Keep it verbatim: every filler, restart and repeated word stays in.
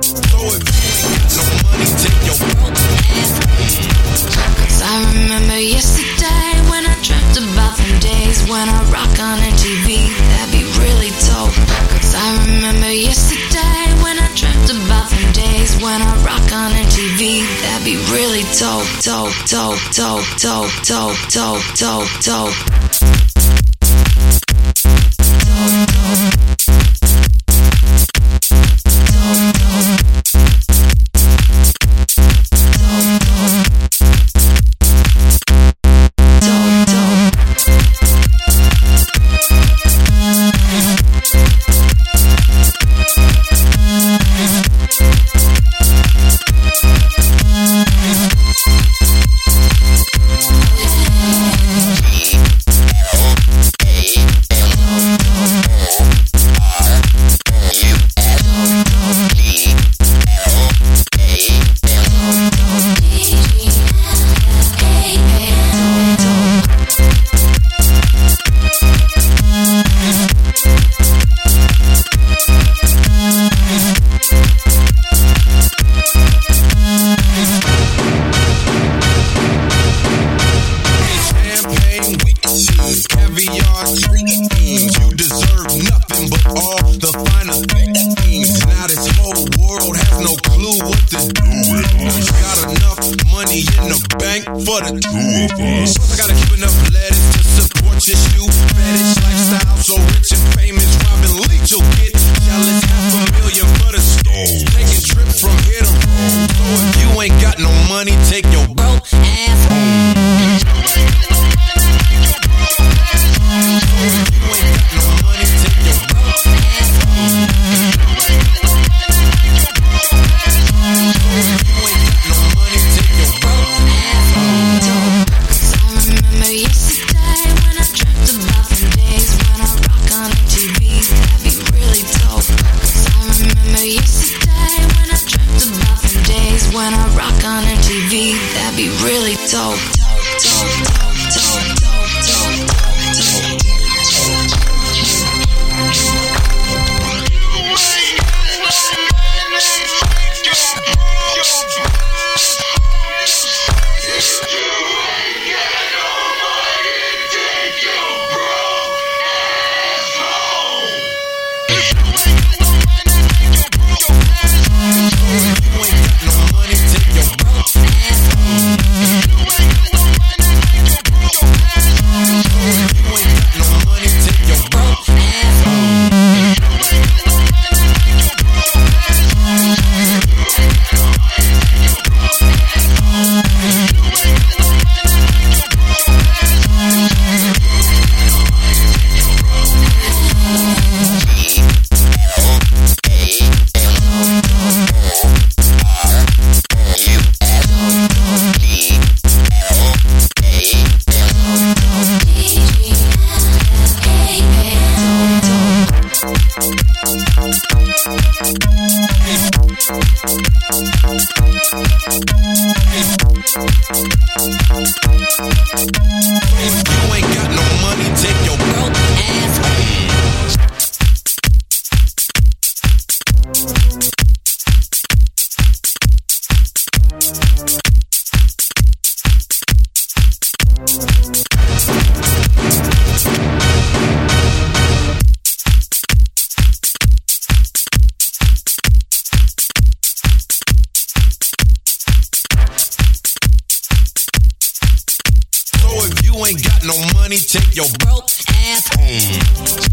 So if you ain't got no money, take your broke ass home. Cause I remember yesterday when I dreamt about them days when I rock on M T V. That'd be really dope. Cause I remember yesterday when I dreamt about them days when I rock on M T V. That'd be really dope, dope, dope, dope, dope, dope, dope, dope, dope. You ain't got no money, take your broke ass home.